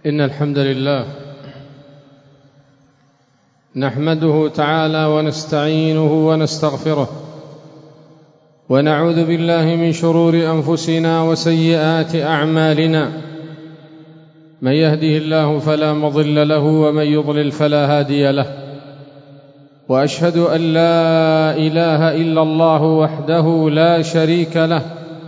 إن الحمد لله نحمده تعالى ونستعينه ونستغفره، ونعوذ بالله من شرور أنفسنا وسيئات أعمالنا. من يهده الله فلا مضل له، ومن يضلل فلا هادي له. وأشهد أن لا إله إلا الله وحده لا شريك له،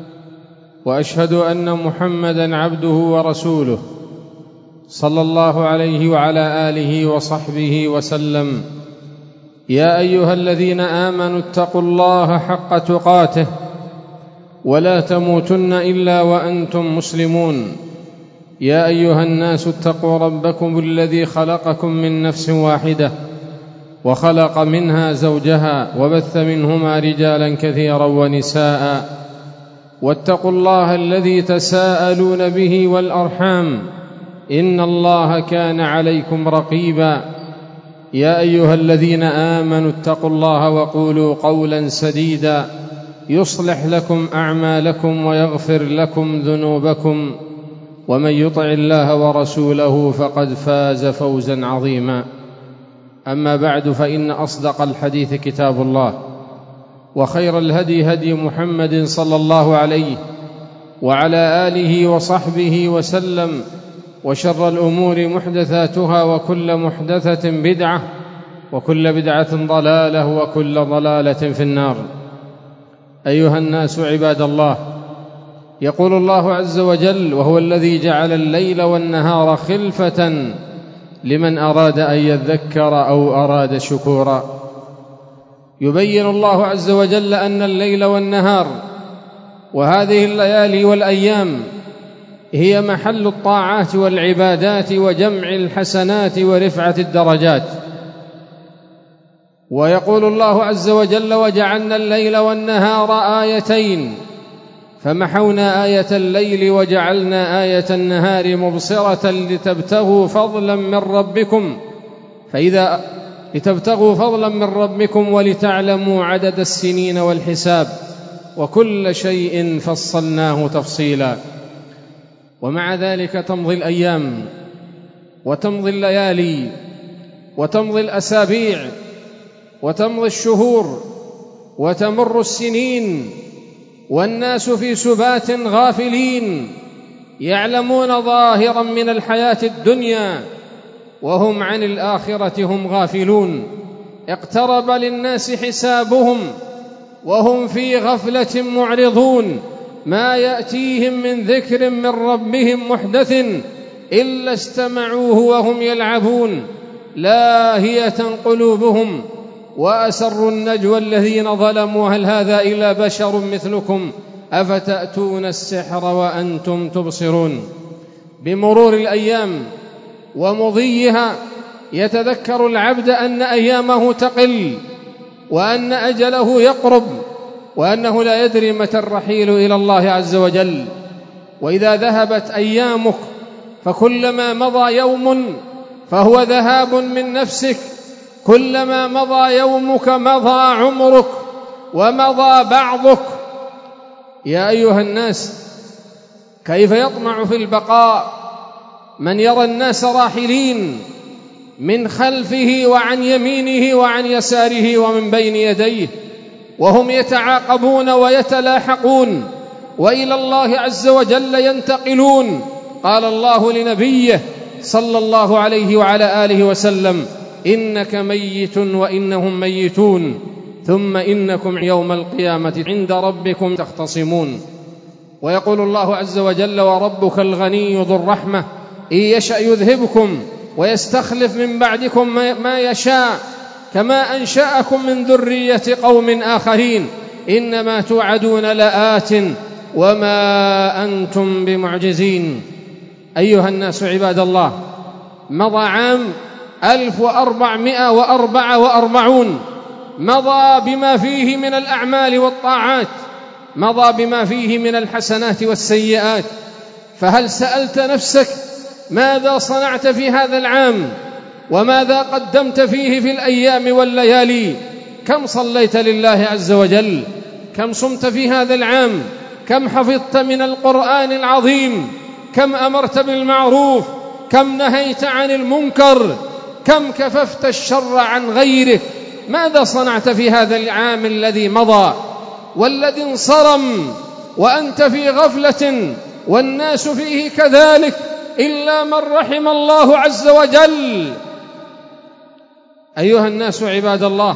وأشهد أن محمدًا عبده ورسوله صلى الله عليه وعلى آله وصحبه وسلم. يا أيها الذين آمنوا اتقوا الله حق تقاته ولا تموتن إلا وأنتم مسلمون. يا أيها الناس اتقوا ربكم الذي خلقكم من نفس واحدة، وخلق منها زوجها، وبث منهما رجالا كثيرا ونساء. واتقوا الله الذي تساءلون به والأرحام، إن الله كان عليكم رقيبا. يا أيها الذين آمنوا اتقوا الله وقولوا قولا سديدا يصلح لكم أعمالكم ويغفر لكم ذنوبكم، ومن يطع الله ورسوله فقد فاز فوزا عظيما. أما بعد، فإن أصدق الحديث كتاب الله، وخير الهدي هدي محمد صلى الله عليه وعلى آله وصحبه وسلم. وشر الأمور محدثاتها، وكل محدثة بدعة، وكل بدعة ضلالة، وكل ضلالة في النار. أيها الناس عباد الله، يقول الله عز وجل: وهو الذي جعل الليل والنهار خلفة لمن أراد أن يذكر أو أراد شكورا. يبين الله عز وجل أن الليل والنهار وهذه الليالي والأيام هي محل الطاعات والعبادات وجمع الحسنات ورفعة الدرجات. ويقول الله عز وجل: وجعلنا الليل والنهار آيتين فمحونا آية الليل وجعلنا آية النهار مبصرة لتبتغوا فضلا من ربكم ولتعلموا عدد السنين والحساب، وكل شيء فصلناه تفصيلا. ومع ذلك تمضي الأيام وتمضي الليالي وتمضي الأسابيع وتمضي الشهور وتمر السنين، والناس في سبات غافلين يعلمون ظاهرا من الحياة الدنيا، وهم عن الآخرة هم غافلون. اقترب للناس حسابهم وهم في غفلة معرضون. ما يأتيهم من ذكر من ربهم محدث إلا استمعوه وهم يلعبون، لاهية قلوبهم، وأسروا النجوى الذين ظلموا: هل هذا إلا بشر مثلكم أفتأتون السحر وأنتم تبصرون. بمرور الأيام ومضيها يتذكر العبد أن أيامه تقل، وأن أجله يقرب، وأنه لا يدري متى الرحيل إلى الله عز وجل. وإذا ذهبت أيامك فكلما مضى يوم فهو ذهاب من نفسك، كلما مضى يومك مضى عمرك ومضى بعضك. يا أيها الناس، كيف يطمع في البقاء من يرى الناس راحلين من خلفه وعن يمينه وعن يساره ومن بين يديه، وهم يتعاقبون ويتلاحقون وإلى الله عز وجل ينتقلون. قال الله لنبيه صلى الله عليه وعلى آله وسلم: إنك ميت وإنهم ميتون، ثم إنكم يوم القيامة عند ربكم تختصمون. ويقول الله عز وجل: وربك الغني ذو الرحمة إن يشأ يذهبكم ويستخلف من بعدكم ما يشاء كما أنشأكم من ذرية قوم آخرين، إنما توعدون لآت وما أنتم بمعجزين. أيها الناس عباد الله، مضى عام 1444، مضى بما فيه من الأعمال والطاعات، مضى بما فيه من الحسنات والسيئات. فهل سألت نفسك ماذا صنعت في هذا العام؟ وماذا قدمت فيه في الأيام والليالي؟ كم صليت لله عز وجل؟ كم صمت في هذا العام؟ كم حفظت من القرآن العظيم؟ كم أمرت بالمعروف؟ كم نهيت عن المنكر، كم كففت الشر عن غيرك. ماذا صنعت في هذا العام الذي مضى والذي انصرم وأنت في غفلة والناس فيه كذلك إلا من رحم الله عز وجل؟ أيها الناس عباد الله،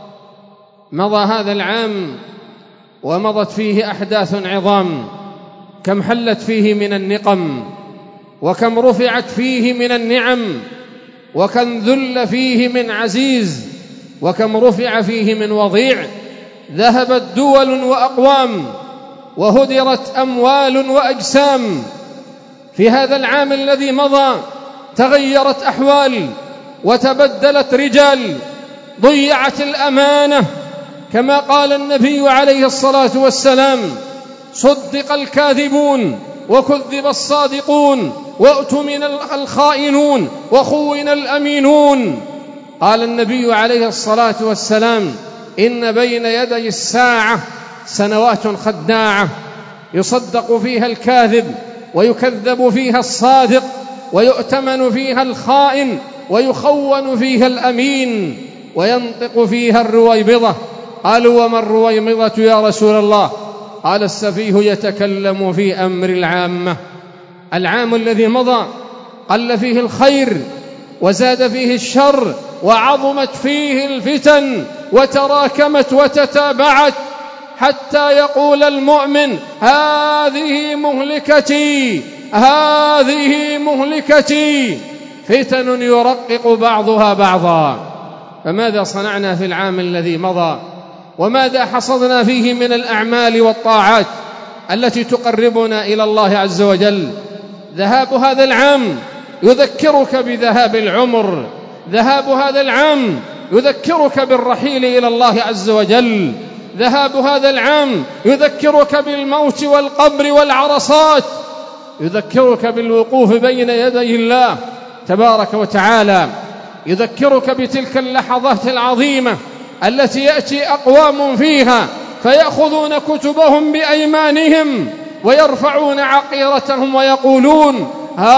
مضى هذا العام ومضت فيه أحداث عظام، كم حلت فيه من النقم، وكم رفعت فيه من النعم، وكم ذل فيه من عزيز، وكم رفع فيه من وضيع. ذهبت دول وأقوام، وهدرت أموال وأجسام. في هذا العام الذي مضى تغيرت أحوال وتبدلت رجال، ضيعت الأمانة كما قال النبي عليه الصلاة والسلام: صدق الكاذبون وكذب الصادقون وأؤتمن الخائنون وخون الأمينون. قال النبي عليه الصلاة والسلام: إن بين يدي الساعة سنوات خداعة، يصدق فيها الكاذب ويكذب فيها الصادق، ويؤتمن فيها الخائن ويخون فيها الأمين، وينطق فيها الرويبضة. قالوا: وما الرويبضة يا رسول الله؟ قال: السفيه يتكلم في أمر العامة. العام الذي مضى قل فيه الخير وزاد فيه الشر وعظمت فيه الفتن وتراكمت وتتابعت، حتى يقول المؤمن: هذه مهلكتي، هذه مهلكتي. فتن يرقق بعضها بعضا. فماذا صنعنا في العام الذي مضى؟ وماذا حصدنا فيه من الأعمال والطاعات التي تقربنا إلى الله عز وجل؟ ذهاب هذا العام يذكرك بذهاب العمر، ذهاب هذا العام يذكرك بالرحيل إلى الله عز وجل، ذهاب هذا العام يذكرك بالموت والقبر والعرصات، يذكرك بالوقوف بين يدي الله تبارك وتعالى، يذكرك بتلك اللحظات العظيمة التي يأتي أقوام فيها فيأخذون كتبهم بأيمانهم ويرفعون عقيرتهم ويقولون: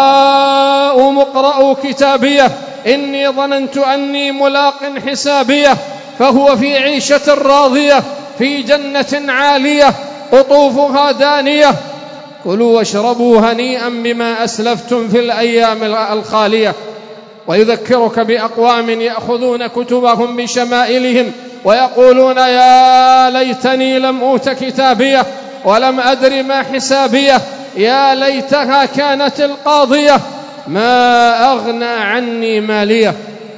هاؤم اقرءوا كتابيه إني ظننت أني ملاق حسابيه. فهو في عيشة راضية في جنة عالية قطوفها دانية. كلوا واشربوا هنيئا بما أسلفتم في الأيام الخالية. ويذكرك بأقوام يأخذون كتبهم بشمائلهم ويقولون: يا ليتني لم أوت كتابيه ولم أدر ما حسابيه، يا ليتها كانت القاضية ما أغنى عني ماليه.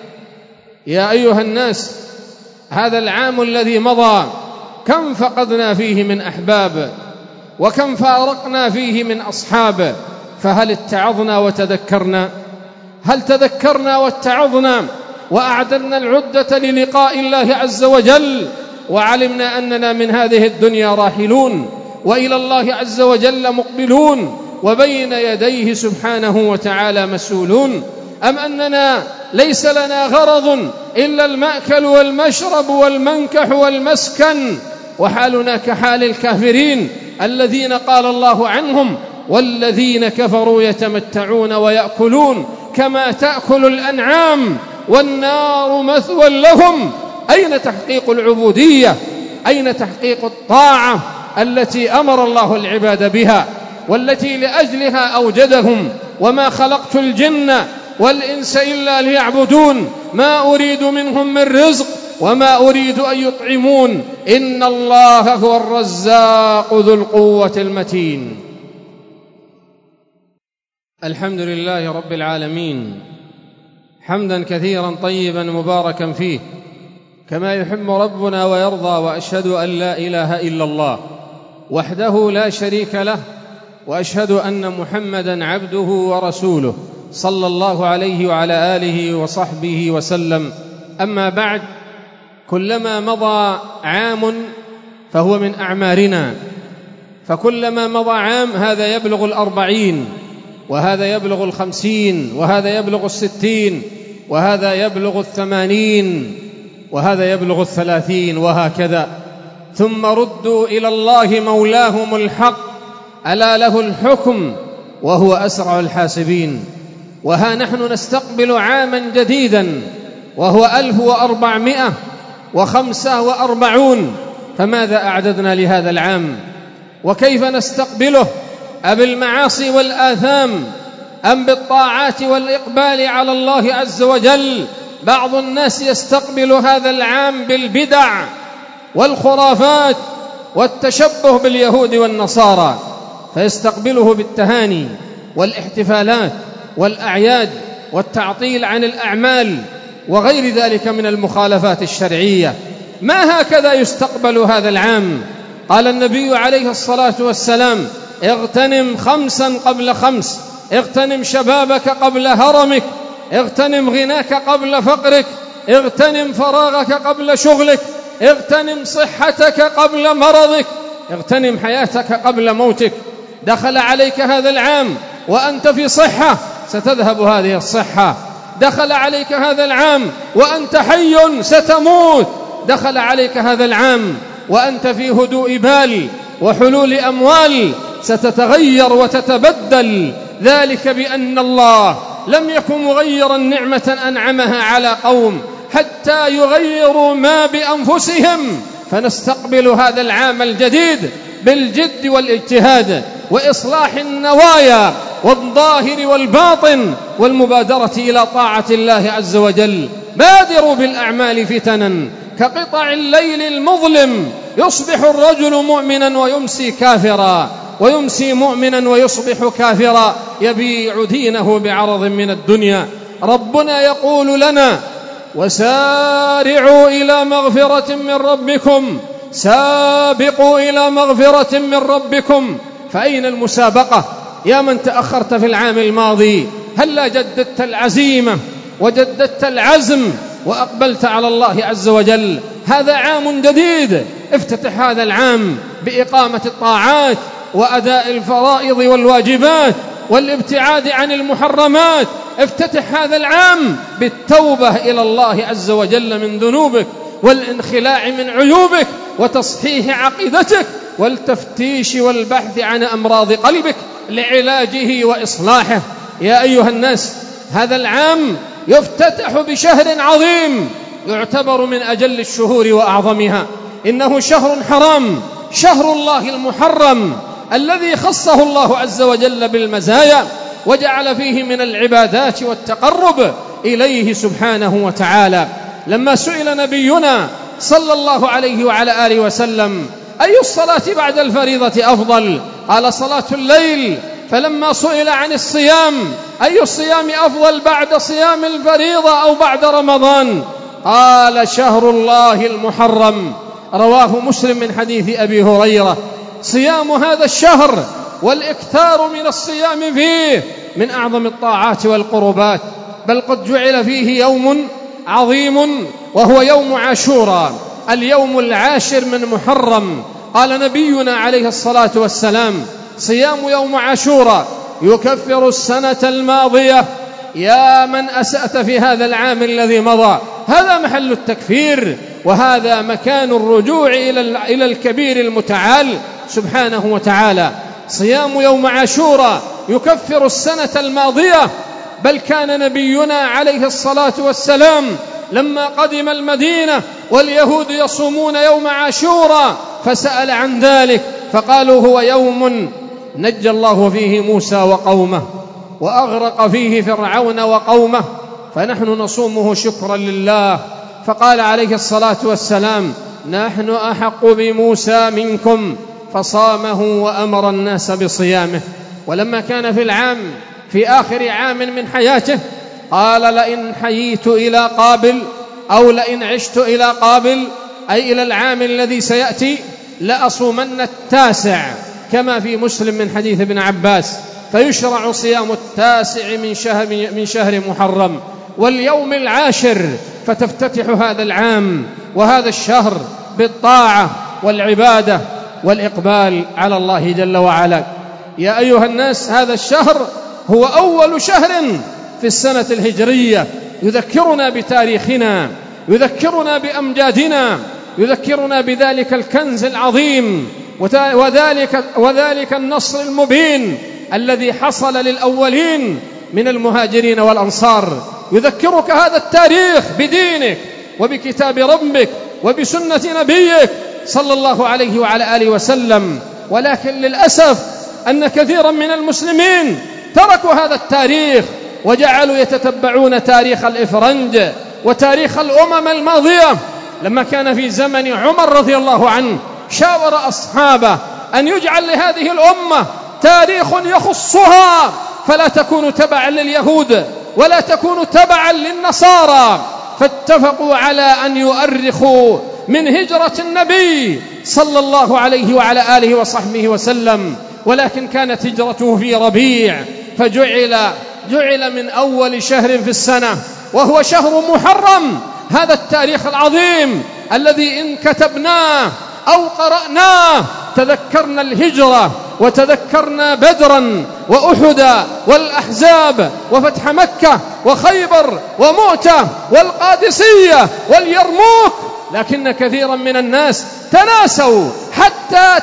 يا أيها الناس، هذا العام الذي مضى كم فقدنا فيه من أحباب، وكم فارقنا فيه من أصحاب. فهل اتعظنا وتذكرنا؟ هل تذكرنا واتعظنا وأعددنا العدة للقاء الله عز وجل، وعلمنا أننا من هذه الدنيا راحلون وإلى الله عز وجل مقبلون وبين يديه سبحانه وتعالى مسؤولون؟ أم أننا ليس لنا غرض إلا المأكل والمشرب والمنكح والمسكن، وحالنا كحال الكافرين الذين قال الله عنهم: والذين كفروا يتمتعون ويأكلون كما تأكل الأنعام والنار مثوى لهم. أين تحقيق العبودية؟ أين تحقيق الطاعة التي أمر الله العباد بها والتي لأجلها أوجدهم؟ وما خلقت الجن والإنس إلا ليعبدون ما أريد منهم من رزق وما أريد أن يطعمون إن الله هو الرزاق ذو القوة المتين. الحمد لله رب العالمين، حمدا كثيرا طيبا مباركا فيه كما يحب ربنا ويرضى. وأشهد أن لا إله إلا الله وحده لا شريك له، وأشهد أن محمدا عبده ورسوله صلى الله عليه وعلى آله وصحبه وسلم. أما بعد، كلما مضى عام فهو من أعمارنا، فكلما مضى عام هذا يبلغ 40، وهذا يبلغ 50، وهذا يبلغ 60، وهذا يبلغ 80، وهذا يبلغ 30، وهكذا. ثم ردوا إلى الله مولاهم الحق ألا له الحكم وهو أسرع الحاسبين. وها نحن نستقبل عاما جديدا وهو 1445. فماذا أعددنا لهذا العام؟ وكيف نستقبله؟ أبالمعاصي والآثام أم بالطاعات والإقبال على الله عز وجل؟ بعض الناس يستقبل هذا العام بالبدع والخرافات والتشبه باليهود والنصارى، فيستقبله بالتهاني والاحتفالات والأعياد والتعطيل عن الأعمال وغير ذلك من المخالفات الشرعية. ما هكذا يستقبل هذا العام. قال النبي عليه الصلاة والسلام: اغتنم 5 قبل 5، اغتنم شبابك قبل هرمك، اغتنم غناك قبل فقرك، اغتنم فراغك قبل شغلك، اغتنم صحتك قبل مرضك، اغتنم حياتك قبل موتك. دخل عليك هذا العام وأنت في صحة، ستذهب هذه الصحة. دخل عليك هذا العام وأنت حي، ستموت. دخل عليك هذا العام وأنت في هدوء بال وحلول أموال، ستتغير وتتبدل. ذلك بأن الله لم يكن مغيرا نعمة أنعمها على قوم حتى يغيروا ما بأنفسهم. فنستقبل هذا العام الجديد بالجد والاجتهاد وإصلاح النوايا والظاهر والباطن والمبادرة إلى طاعة الله عز وجل. بادروا بالأعمال فتنا كقطع الليل المظلم، يصبح الرجل مؤمنا ويمسي كافرا، ويمسي مؤمنا ويصبح كافرا، يبيع دينه بعرض من الدنيا. ربنا يقول لنا: وسارعوا إلى مغفرة من ربكم، سابقوا إلى مغفرة من ربكم. فأين المسابقة يا من تأخرت في العام الماضي؟ هلا جددت العزيمة وجددت العزم وأقبلت على الله عز وجل؟ هذا عام جديد، افتتح هذا العام بإقامة الطاعات وأداء الفرائض والواجبات والابتعاد عن المحرمات. افتتح هذا العام بالتوبة إلى الله عز وجل من ذنوبك والانخلاع من عيوبك وتصحيح عقيدتك والتفتيش والبحث عن أمراض قلبك لعلاجه وإصلاحه. يا أيها الناس، هذا العام يفتتح بشهر عظيم يعتبر من أجل الشهور وأعظمها. إنه شهر حرام، شهر الله المحرم الذي خصه الله عز وجل بالمزايا وجعل فيه من العبادات والتقرب إليه سبحانه وتعالى. لما سئل نبينا صلى الله عليه وعلى آله وسلم: أي الصلاة بعد الفريضة أفضل؟ قال: صلاة الليل. فلما سئل عن الصيام: أي الصيام أفضل بعد صيام الفريضة أو بعد رمضان؟ قال: شهر الله المحرم. رواه مسلم من حديث أبي هريرة. صيام هذا الشهر والإكثار من الصيام فيه من أعظم الطاعات والقربات، بل قد جعل فيه يوم عظيم وهو يوم عاشوراء، اليوم 10 من محرم. قال نبينا عليه الصلاة والسلام: صيام يوم عاشوراء يكفر السنة الماضية. يا من أسأت في هذا العام الذي مضى، هذا محل التكفير، وهذا مكان الرجوع إلى الكبير المتعال سبحانه وتعالى. صيام يوم عاشوراء يكفر السنة الماضية، بل كان نبينا عليه الصلاة والسلام لما قدم المدينة واليهود يصومون يوم عاشوراء فسأل عن ذلك، فقالوا: هو يوم نجى الله فيه موسى وقومه وأغرق فيه فرعون وقومه، فنحن نصومه شكرا لله. فقال عليه الصلاة والسلام: نحن أحق بموسى منكم، فصامه وأمر الناس بصيامه. ولما كان في آخر عام من حياته قال: لئن حييت إلى قابل أو لئن عشت إلى قابل، أي إلى العام الذي سيأتي، لأصومن 9 كما في مسلم من حديث ابن عباس. فيشرع صيام 9 من شهر محرم واليوم 10، فتفتتح هذا العام وهذا الشهر بالطاعة والعبادة والإقبال على الله جل وعلا. يا أيها الناس، هذا الشهر هو أول شهر في السنة الهجرية، يذكرنا بتاريخنا، يذكرنا بأمجادنا، يذكرنا بذلك الكنز العظيم وذلك النصر المبين الذي حصل للأولين من المهاجرين والأنصار. يذكرك هذا التاريخ بدينك وبكتاب ربك وبسنة نبيك صلى الله عليه وعلى آله وسلم. ولكن للأسف أن كثيرا من المسلمين تركوا هذا التاريخ وجعلوا يتتبعون تاريخ الإفرنج وتاريخ الأمم الماضية. لما كان في زمن عمر رضي الله عنه شاور أصحابه أن يجعل لهذه الأمة تاريخ يخصها، فلا تكون تبعا لليهود ولا تكون تبعا للنصارى، فاتفقوا على أن يؤرخوا من هجرة النبي صلى الله عليه وعلى آله وصحبه وسلم. ولكن كانت هجرته في ربيع، فجعل من أول شهر في السنة وهو شهر محرم. هذا التاريخ العظيم الذي إن كتبناه أو قرأناه تذكرنا الهجرة وتذكرنا بدرا وأحدا والأحزاب وفتح مكة وخيبر ومؤتة والقادسية واليرموك. لكن كثيرا من الناس تناسوا حتى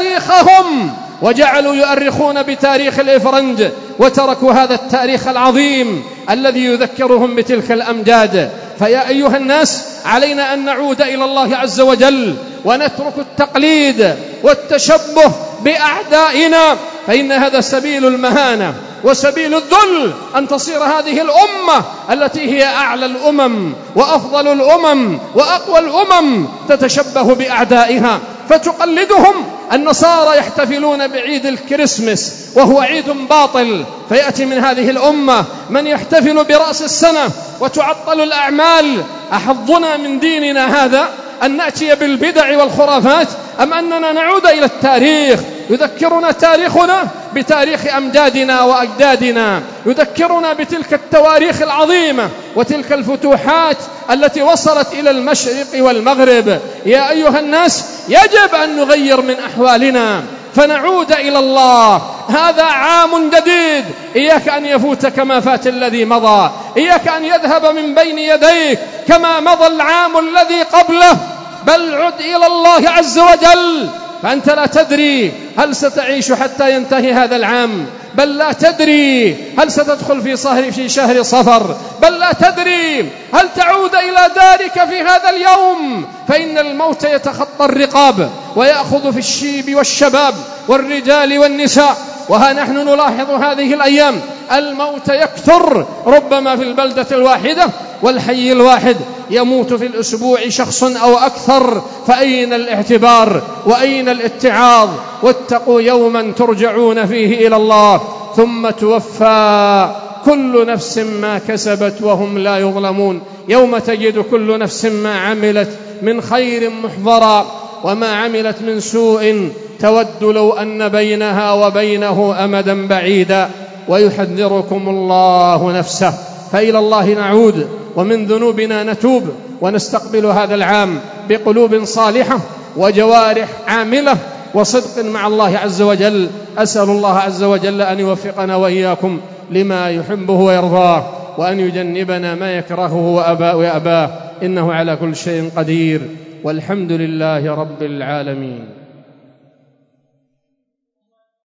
تاريخهم وجعلوا يؤرخون بتاريخ الإفرنج وتركوا هذا التاريخ العظيم الذي يذكرهم بتلك الأمجاد. فيا أيها الناس، علينا أن نعود إلى الله عز وجل ونترك التقليد والتشبه بأعدائنا، فإن هذا سبيل المهانة وسبيل الذل، أن تصير هذه الأمة التي هي أعلى الأمم وأفضل الأمم وأقوى الأمم تتشبه بأعدائها فتقلدهم. النصارى يحتفلون بعيد الكريسماس وهو عيد باطل، فيأتي من هذه الأمة من يحتفل برأس السنة وتعطل الأعمال. أحظنا من ديننا هذا أن نأتي بالبدع والخرافات أم أننا نعود إلى التاريخ؟ يذكرنا تاريخنا بتاريخ أمجادنا وأجدادنا، يذكرنا بتلك التواريخ العظيمة وتلك الفتوحات التي وصلت إلى المشرق والمغرب. يا أيها الناس، يجب أن نغير من أحوالنا فنعود إلى الله. هذا عام جديد، إياك أن يفوتك ما فات الذي مضى، إياك أن يذهب من بين يديك كما مضى العام الذي قبله، بل عد إلى الله عز وجل. فأنت لا تدري هل ستعيش حتى ينتهي هذا العام، بل لا تدري هل ستدخل في شهر صفر، بل لا تدري هل تعود إلى دارك في هذا اليوم. فإن الموت يتخطى الرقاب ويأخذ في الشيب والشباب والرجال والنساء. وها نحن نلاحظ هذه الأيام الموت يكثر، ربما في البلدة الواحدة والحي الواحد يموت في الأسبوع شخص أو أكثر. فأين الاعتبار وأين الاتعاظ؟ واتقوا يوما ترجعون فيه إلى الله ثم توفى كل نفس ما كسبت وهم لا يظلمون. يوم تجد كل نفس ما عملت من خير محضرا وما عملت من سوء تود لو أن بينها وبينه أمدا بعيدا. ويحذركم الله نفسه. فإلى الله نعود ومن ذنوبنا نتوب ونستقبل هذا العام بقلوب صالحة وجوارح عاملة وصدق مع الله عز وجل. أسأل الله عز وجل أن يوفقنا وإياكم لما يحبه ويرضاه، وأن يجنبنا ما يكرهه ويأباه، إنه على كل شيء قدير، والحمد لله رب العالمين.